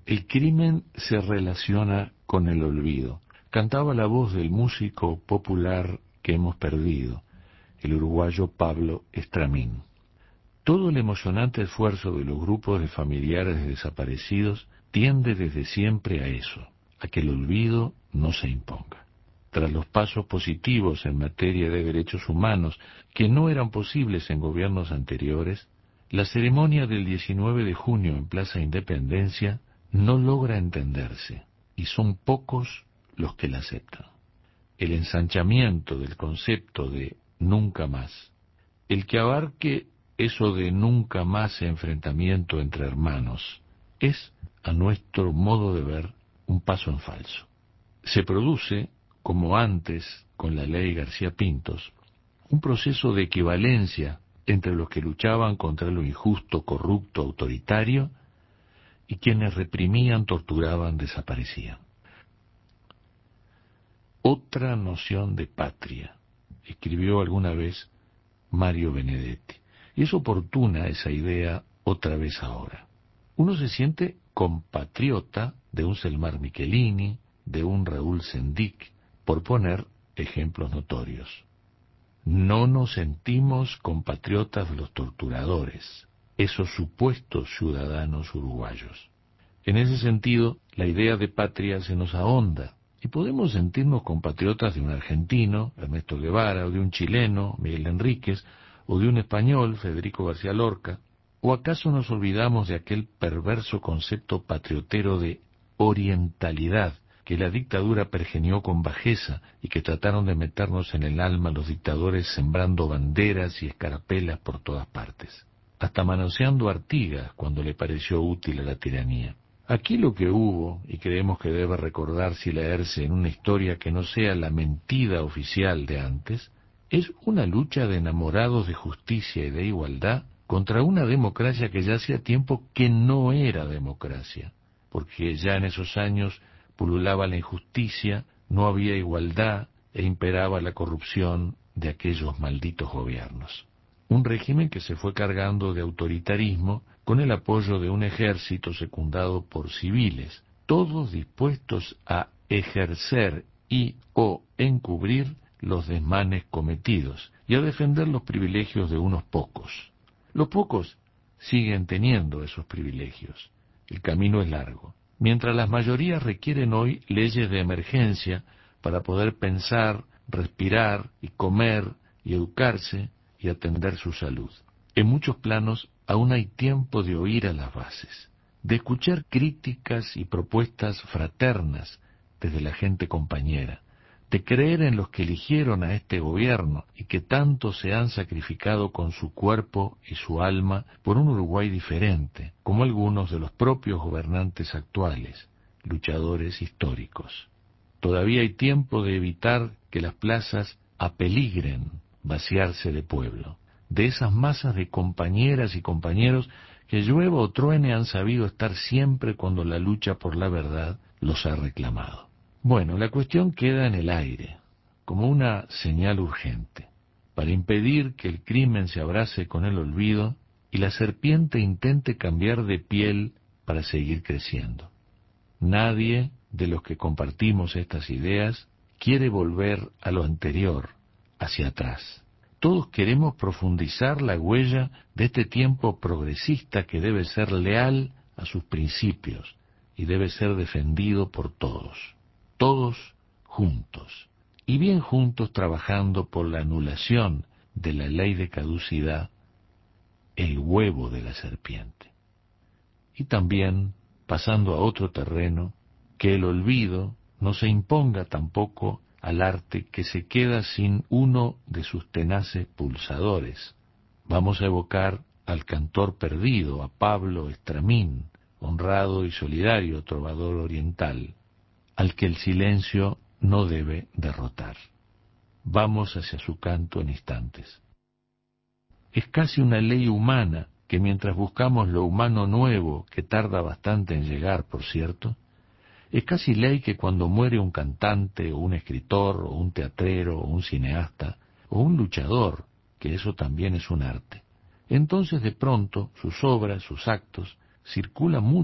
El crimen se relaciona con el olvido. Cantaba la voz del músico popular que hemos perdido, el uruguayo Pablo Estramín. Todo el emocionante esfuerzo de los grupos de familiares de desaparecidos tiende desde siempre a eso, a que el olvido no se imponga. Tras los pasos positivos en materia de derechos humanos que no eran posibles en gobiernos anteriores, la ceremonia del 19 de junio en Plaza Independencia no logra entenderse, y son pocos los que la aceptan. El ensanchamiento del concepto de nunca más, el que abarque eso de nunca más enfrentamiento entre hermanos, es, a nuestro modo de ver, un paso en falso. Se produce, como antes con la ley García Pintos, un proceso de equivalencia entre los que luchaban contra lo injusto, corrupto, autoritario, y quienes reprimían, torturaban, desaparecían. Otra noción de patria, escribió alguna vez Mario Benedetti. Y es oportuna esa idea otra vez ahora. Uno se siente compatriota de un Selmar Michelini, de un Raúl Sendic, por poner ejemplos notorios. No nos sentimos compatriotas de los torturadores, esos supuestos ciudadanos uruguayos. En ese sentido, la idea de patria se nos ahonda, y podemos sentirnos compatriotas de un argentino, Ernesto Guevara, o de un chileno, Miguel Enríquez, o de un español, Federico García Lorca. ¿O acaso nos olvidamos de aquel perverso concepto patriotero de orientalidad que la dictadura pergenió con bajeza y que trataron de meternos en el alma los dictadores sembrando banderas y escarapelas por todas partes, hasta manoseando Artigas cuando le pareció útil a la tiranía? Aquí lo que hubo, y creemos que debe recordarse y leerse en una historia que no sea la mentira oficial de antes, es una lucha de enamorados de justicia y de igualdad contra una democracia que ya hacía tiempo que no era democracia, porque ya en esos años pululaba la injusticia, no había igualdad e imperaba la corrupción de aquellos malditos gobiernos. Un régimen que se fue cargando de autoritarismo con el apoyo de un ejército secundado por civiles, todos dispuestos a ejercer y o encubrir los desmanes cometidos y a defender los privilegios de unos pocos. Los pocos siguen teniendo esos privilegios. El camino es largo. Mientras las mayorías requieren hoy leyes de emergencia para poder pensar, respirar y comer y educarse y atender su salud. En muchos planos aún hay tiempo de oír a las bases, de escuchar críticas y propuestas fraternas desde la gente compañera, de creer en los que eligieron a este gobierno y que tanto se han sacrificado con su cuerpo y su alma por un Uruguay diferente, como algunos de los propios gobernantes actuales, luchadores históricos. Todavía hay tiempo de evitar que las plazas apeligren vaciarse de pueblo, de esas masas de compañeras y compañeros que llueva o truene han sabido estar siempre cuando la lucha por la verdad los ha reclamado. Bueno, la cuestión queda en el aire, como una señal urgente, para impedir que el crimen se abrace con el olvido y la serpiente intente cambiar de piel para seguir creciendo. Nadie de los que compartimos estas ideas quiere volver a lo anterior, hacia atrás. Todos queremos profundizar la huella de este tiempo progresista que debe ser leal a sus principios y debe ser defendido por todos juntos, y bien juntos trabajando por la anulación de la ley de caducidad, el huevo de la serpiente. Y también, pasando a otro terreno, que el olvido no se imponga tampoco al arte que se queda sin uno de sus tenaces pulsadores. Vamos a evocar al cantor perdido, a Pablo Estramín, honrado y solidario trovador oriental, al que el silencio no debe derrotar. Vamos hacia su canto en instantes. Es casi una ley humana que mientras buscamos lo humano nuevo, que tarda bastante en llegar, por cierto, es casi ley que cuando muere un cantante, o un escritor, o un teatrero, o un cineasta, o un luchador, que eso también es un arte, entonces de pronto sus obras, sus actos, circulan mucho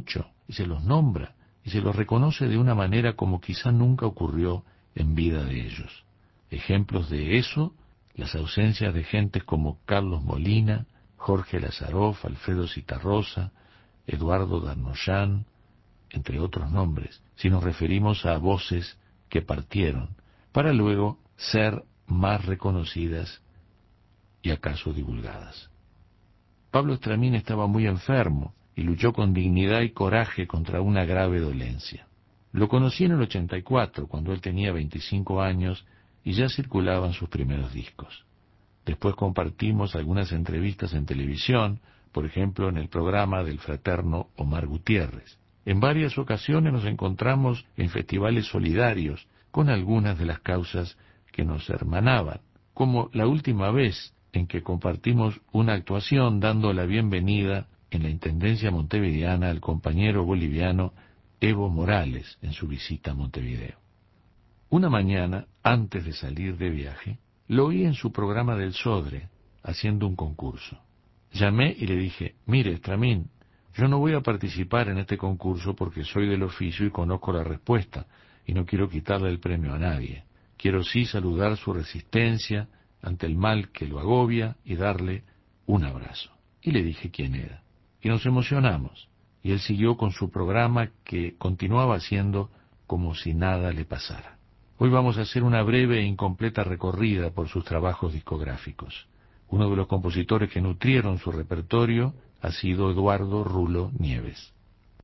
y se los nombra y se los reconoce de una manera como quizá nunca ocurrió en vida de ellos. Ejemplos de eso, las ausencias de gentes como Carlos Molina, Jorge Lazaroff, Alfredo Zitarrosa, Eduardo Darnoyan, entre otros nombres, si nos referimos a voces que partieron, para luego ser más reconocidas y acaso divulgadas. Pablo Estramín estaba muy enfermo y luchó con dignidad y coraje contra una grave dolencia. Lo conocí en el 84, cuando él tenía 25 años y ya circulaban sus primeros discos. Después compartimos algunas entrevistas en televisión, por ejemplo en el programa del fraterno Omar Gutiérrez. En varias ocasiones nos encontramos en festivales solidarios con algunas de las causas que nos hermanaban, como la última vez en que compartimos una actuación dando la bienvenida en la Intendencia montevideana al compañero boliviano Evo Morales en su visita a Montevideo. Una mañana, antes de salir de viaje, lo oí en su programa del Sodre, haciendo un concurso. Llamé y le dije: mire, Estramín, yo no voy a participar en este concurso porque soy del oficio y conozco la respuesta, y no quiero quitarle el premio a nadie. Quiero sí saludar su resistencia ante el mal que lo agobia y darle un abrazo. Y le dije quién era. Y nos emocionamos. Y él siguió con su programa, que continuaba haciendo como si nada le pasara. Hoy vamos a hacer una breve e incompleta recorrida por sus trabajos discográficos. Uno de los compositores que nutrieron su repertorio ha sido Eduardo Rulo Nieves.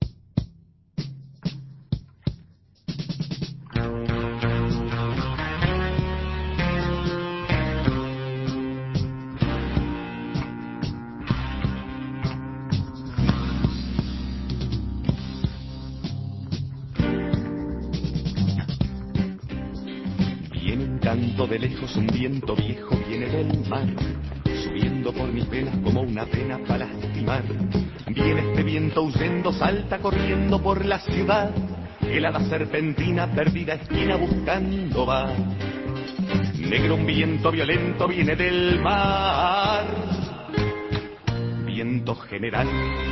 De lejos un viento viejo viene del mar, subiendo por mis venas como una pena para lastimar. Viene este viento huyendo, salta corriendo por la ciudad, helada serpentina, perdida esquina buscando va. Negro un viento violento viene del mar, viento general.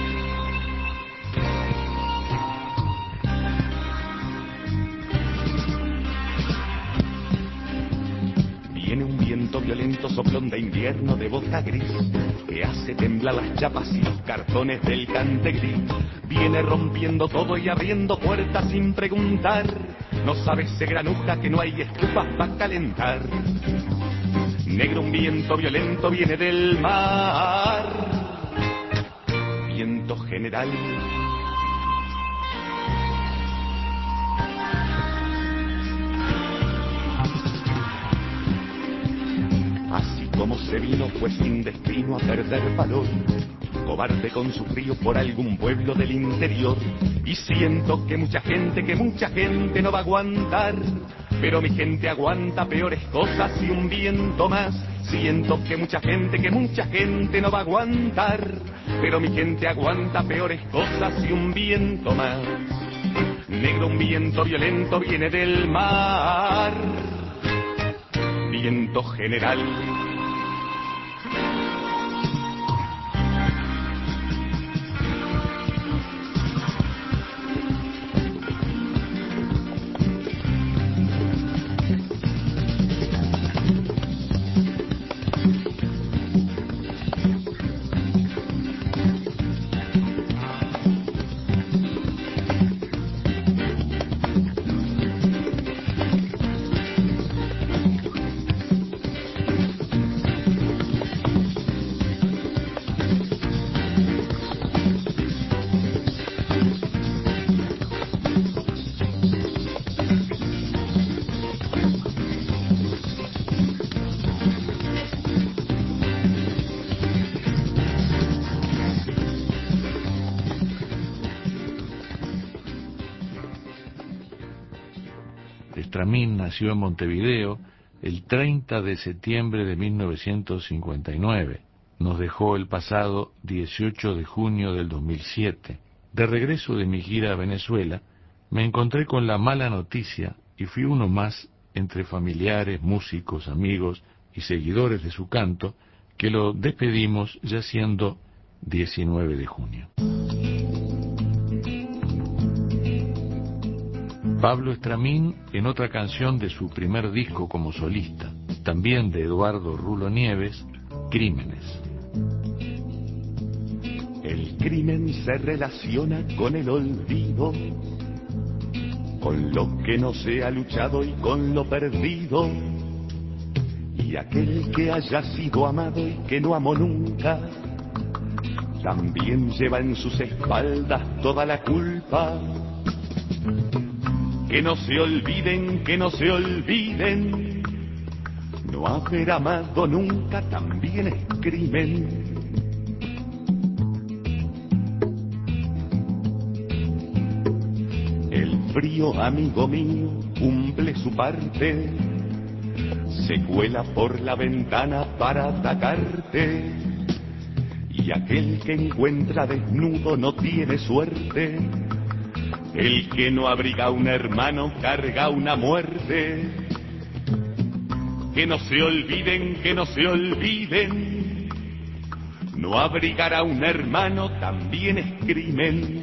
Violento soplón de invierno de boca gris, que hace temblar las chapas y los cartones del cante gris. Viene rompiendo todo y abriendo puertas sin preguntar. No sabe se granuja que no hay estufas para calentar. Negro un viento violento viene del mar, viento general. Como se vino fue sin destino a perder valor, cobarde con su frío por algún pueblo del interior. Y siento que mucha gente no va a aguantar, pero mi gente aguanta peores cosas y un viento más. Siento que mucha gente no va a aguantar, pero mi gente aguanta peores cosas y un viento más. Negro un viento violento viene del mar, viento general. Estramín nació en Montevideo el 30 de septiembre de 1959. Nos dejó el pasado 18 de junio del 2007. De regreso de mi gira a Venezuela, me encontré con la mala noticia y fui uno más entre familiares, músicos, amigos y seguidores de su canto, que lo despedimos ya siendo 19 de junio. Pablo Estramín en otra canción de su primer disco como solista, también de Eduardo Rulo Nieves, Crímenes. El crimen se relaciona con el olvido, con lo que no se ha luchado y con lo perdido. Y aquel que haya sido amado y que no amó nunca, también lleva en sus espaldas toda la culpa. Que no se olviden, que no se olviden, no haber amado nunca también es crimen. El frío, amigo mío, cumple su parte, se cuela por la ventana para atacarte. Y aquel que encuentra desnudo no tiene suerte, el que no abriga a un hermano carga una muerte. Que no se olviden, que no se olviden, no abrigar a un hermano también es crimen.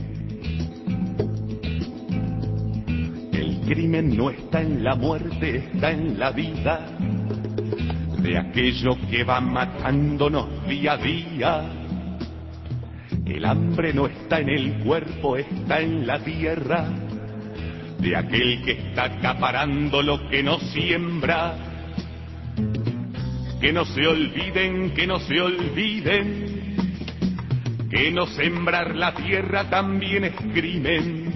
El crimen no está en la muerte, está en la vida de aquello que va matándonos día a día. El hambre no está en el cuerpo, está en la tierra de aquel que está acaparando lo que no siembra. Que no se olviden, que no se olviden, que no sembrar la tierra también es crimen.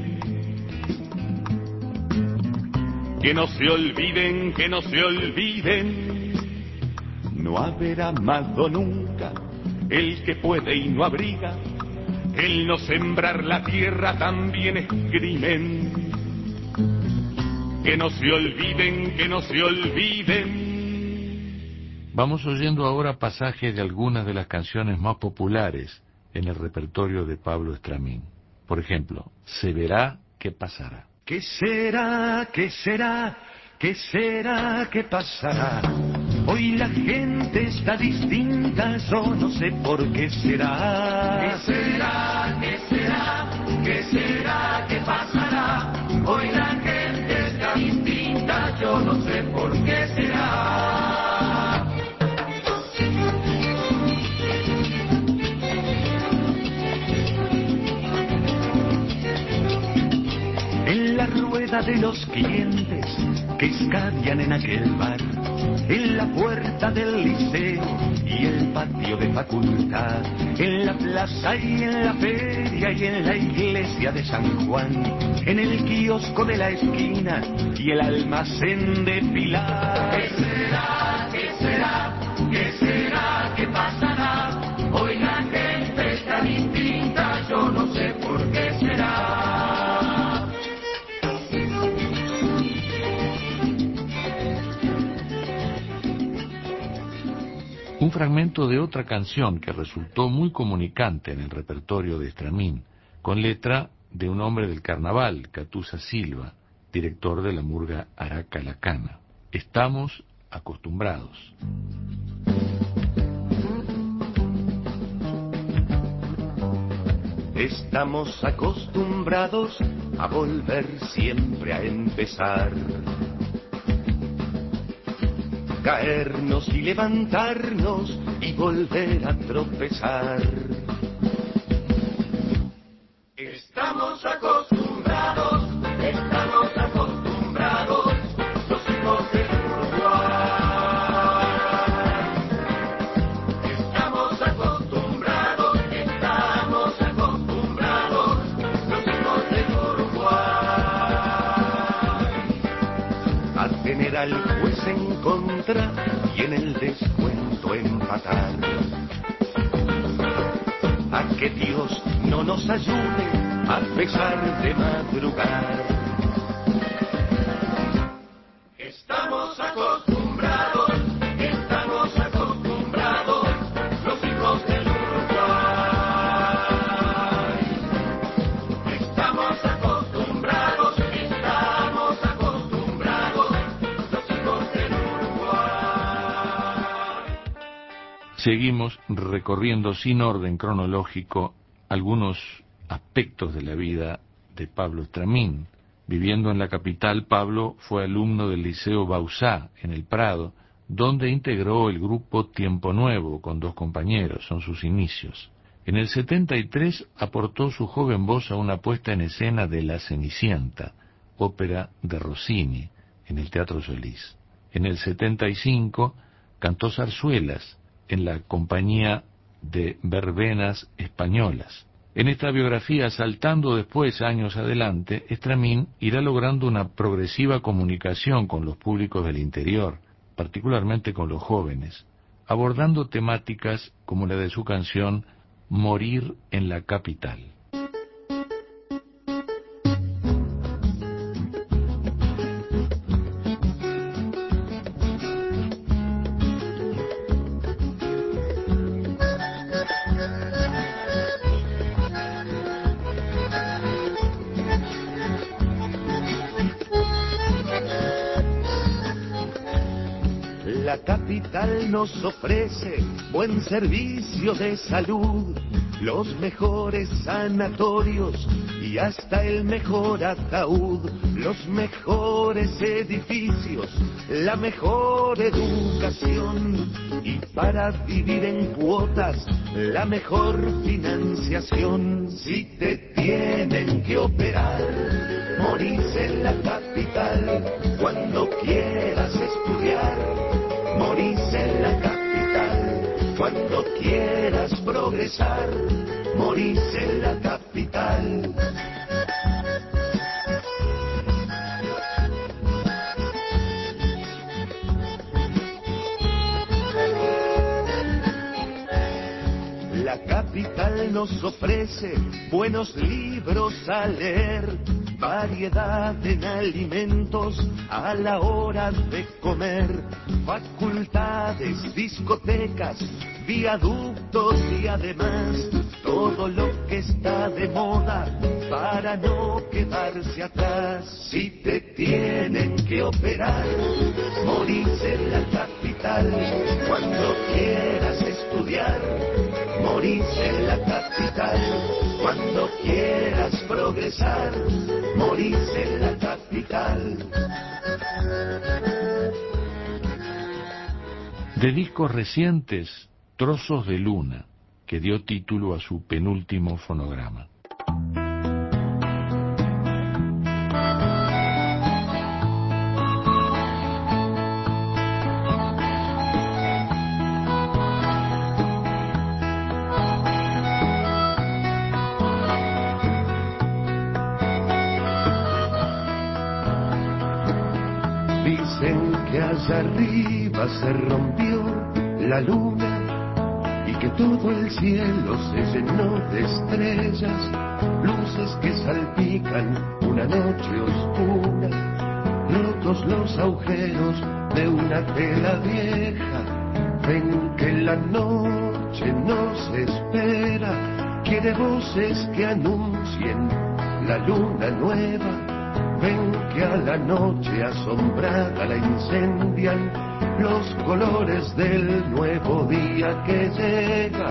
Que no se olviden, que no se olviden, no haber amado nunca el que puede y no abriga. El no sembrar la tierra también es crimen. Que no se olviden, que no se olviden. Vamos oyendo ahora pasajes de algunas de las canciones más populares en el repertorio de Pablo Estramín. Por ejemplo, Se verá qué pasará. ¿Qué será, qué será, qué será, qué pasará? Hoy la gente está distinta, yo no sé por qué será. ¿Qué será, qué será, qué será, qué pasará? Hoy la gente está distinta, yo no sé por qué será. En la rueda de los clientes que escabian en aquel bar, en la puerta del liceo y el patio de facultad, en la plaza y en la feria y en la iglesia de San Juan, en el kiosco de la esquina y el almacén de Pilar. ¿Qué será, qué será, qué será, qué pasará? Hoy la gente está distinta, yo no sé por qué será. Un fragmento de otra canción que resultó muy comunicante en el repertorio de Estramín, con letra de un hombre del carnaval, Catusa Silva, director de la murga Araca La Cana. Estamos acostumbrados. Estamos acostumbrados a volver siempre a empezar, caernos y levantarnos y volver a tropezar. Estamos acostumbrados, los hijos del Uruguay. Estamos acostumbrados, los hijos del Uruguay. A tener al juez en contra y en el descuento empatar. A que Dios no nos ayude a pesar de madrugar. Estamos acostumbrados, los hijos del Uruguay. Estamos acostumbrados, los hijos del Uruguay. Seguimos recorriendo sin orden cronológico algunos aspectos de la vida de Pablo Estramín, Viviendo en la capital, Pablo fue alumno del Liceo Bauzá, en el Prado, donde integró el grupo Tiempo Nuevo con 2 compañeros, son sus inicios. En el 73 aportó su joven voz a una puesta en escena de La Cenicienta, ópera de Rossini, en el Teatro Solís. En el 75 cantó zarzuelas en la compañía de Verbenas Españolas. En esta biografía, saltando después años adelante, Estramín irá logrando una progresiva comunicación con los públicos del interior, particularmente con los jóvenes, abordando temáticas como la de su canción Morir en la capital. La capital nos ofrece buen servicio de salud, los mejores sanatorios y hasta el mejor ataúd, los mejores edificios, la mejor educación y para vivir en cuotas la mejor financiación. Si te tienen que operar, morís en la capital. Cuando quieras estudiar, morís en la capital. Cuando quieras progresar, morís en la capital. La capital nos ofrece buenos libros a leer, variedad en alimentos a la hora de comer, facultades, discotecas, viaductos y además todo lo que está de moda para no quedarse atrás. Si te tienen que operar, morís en la capital. Cuando quieras estudiar, morís en la capital. Cuando quieras progresar, morís en la capital. De discos recientes, Trozos de Luna, que dio título a su penúltimo fonograma. Dicen que allá arriba se rompió la luna y que todo el cielo se llenó de estrellas, luces que salpican una noche oscura, rotos los agujeros de una tela vieja. Ven que la noche nos espera, quiere voces que anuncien la luna nueva. Ven que a la noche asombrada la incendian los colores del nuevo día que llega.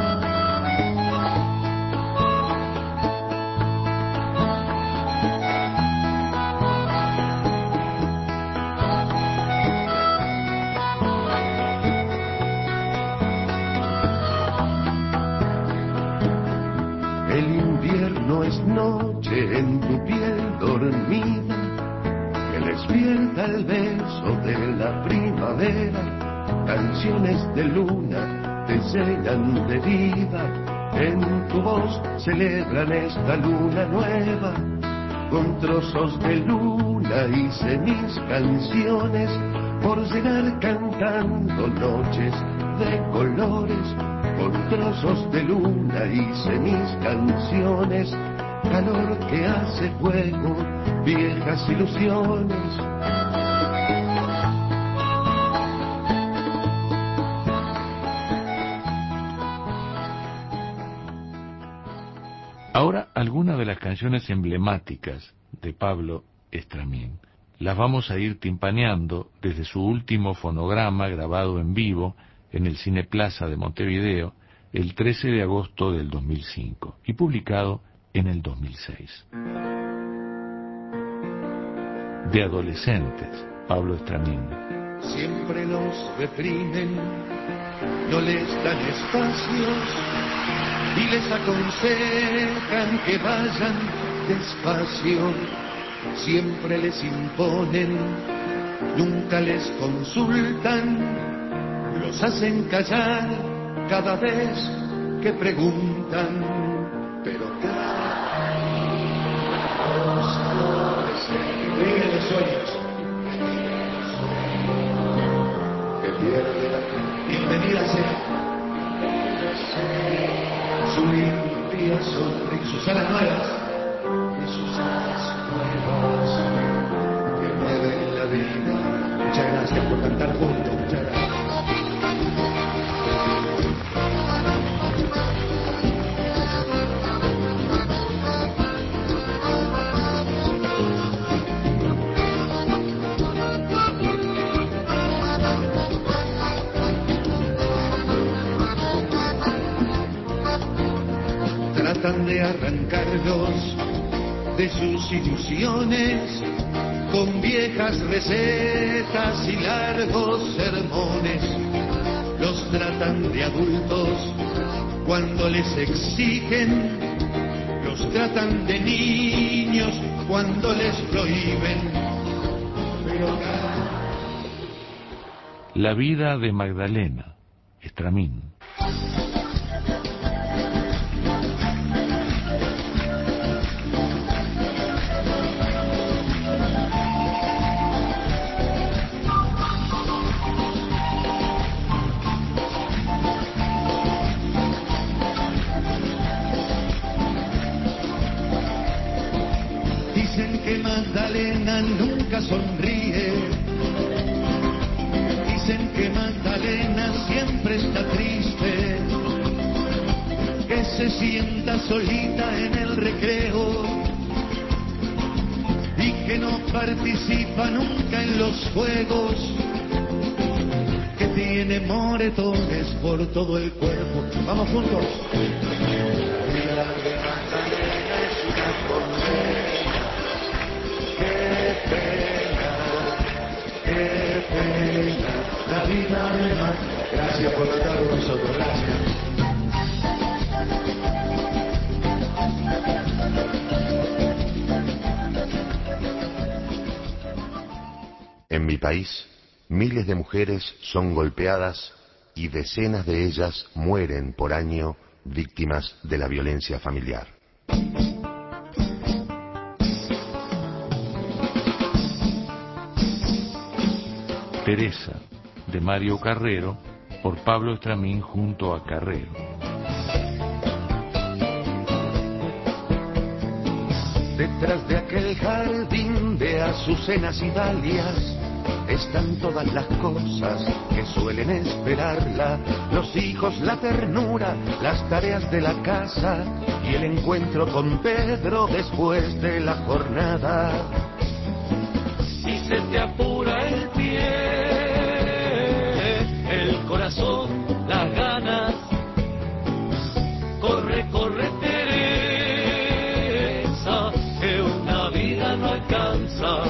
El invierno es noche en tu piel dormida, que despierta el beso de la primavera. Canciones de luna te llenan de vida, en tu voz celebran esta luna nueva. Con trozos de luna hice mis canciones, por llegar cantando noches de colores. Con trozos de luna hice mis canciones, calor que hace fuego, viejas ilusiones. Ahora, algunas de las canciones emblemáticas de Pablo Estramín las vamos a ir timpaneando desde su último fonograma grabado en vivo en el Cine Plaza de Montevideo el 13 de agosto del 2005 y publicado en el 2006. de adolescentes, Pablo Estramín. Siempre los reprimen, no les dan espacios y les aconsejan que vayan despacio. Siempre les imponen, nunca les consultan, los hacen callar cada vez que preguntan. Pero cada los adolescentes viven los sueños que pierden la bienvenida sea su limpia sonrisa, sus alas nuevas y sus alas nuevas que mueven la vida. Muchas gracias por cantar juntos, muchas gracias. Tratan de arrancarlos de sus ilusiones con viejas recetas y largos sermones. Los tratan de adultos cuando les exigen, los tratan de niños cuando les prohíben. Pero La vida de Magdalena, Estramín. dicen que Magdalena nunca sonríe, dicen que Magdalena siempre está triste, que se sienta solita en el recreo y que no participa nunca en los juegos, que tiene moretones por todo el cuerpo. Vamos juntos. La vida de Magdalena es una condena. Qué pena, la vida de Magdalena. Gracias por estar con nosotros, gracias. En mi país, miles de mujeres son golpeadas y decenas de ellas mueren por año víctimas de la violencia familiar. Teresa, de Mario Carrero, por Pablo Estramín junto a Carrero. Detrás de aquel jardín de azucenas y dalias están todas las cosas que suelen esperarla, los hijos, la ternura, las tareas de la casa y el encuentro con Pedro después de la jornada. Si se te apura el pie, el corazón, las ganas, corre, corre Teresa, que una vida no alcanza.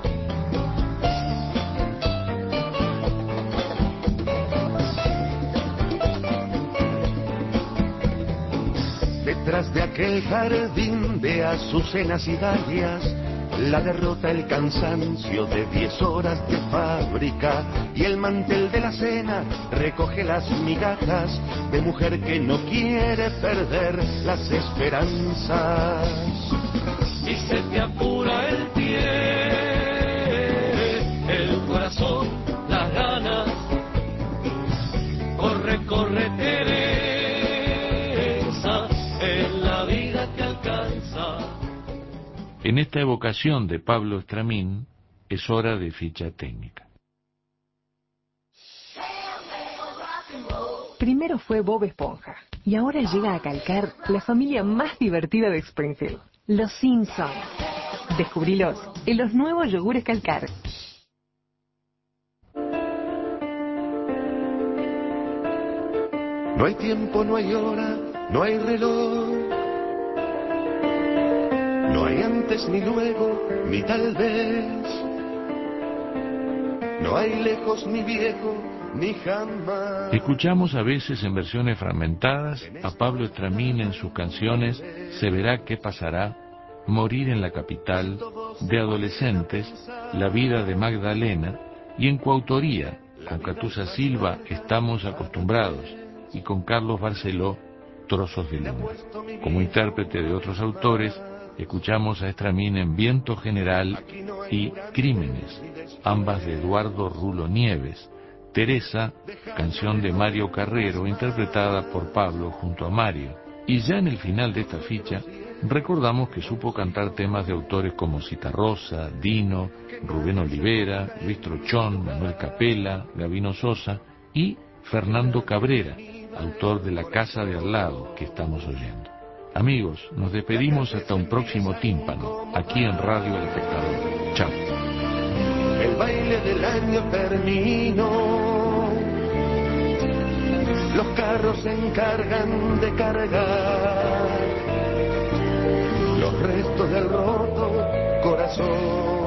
Detrás de aquel jardín de azucenas y dalias, la derrota, el cansancio de 10 horas de fábrica y el mantel de la cena recoge las migajas de mujer que no quiere perder las esperanzas. Si se te apura el pie, el corazón, las ganas, corre, corre Teresa, en la vida te alcanza. En esta evocación de Pablo Estramín es hora de ficha técnica. Primero fue Bob Esponja y ahora llega a calcar la familia más divertida de Springfield, los Simpsons. Descubrilos en los nuevos yogures calcar. No hay tiempo, no hay hora, no hay reloj, no hay antes ni luego, ni tal vez. No hay lejos ni viejo ni jamás. Escuchamos a veces en versiones fragmentadas a Pablo Estramín en sus canciones Se verá qué pasará, Morir en la capital, de Adolescentes, La vida de Magdalena, y en coautoría con Catusa Silva, Estamos acostumbrados, y con Carlos Barceló, Trozos de luna. Como intérprete de otros autores, escuchamos a Estramín en Viento General y Crímenes, ambas de Eduardo Rulo Nieves. Teresa, canción de Mario Carrero, interpretada por Pablo junto a Mario. Y ya en el final de esta ficha, recordamos que supo cantar temas de autores como Citarrosa, Dino, Rubén Olivera, Luis Trochón, Manuel Capela, Gabino Sosa y Fernando Cabrera, autor de La casa de al lado que estamos oyendo. Amigos, nos despedimos hasta un próximo tímpano, aquí en Radio El Espectador. Chao. El baile del año terminó, los carros se encargan de cargar los restos del roto corazón.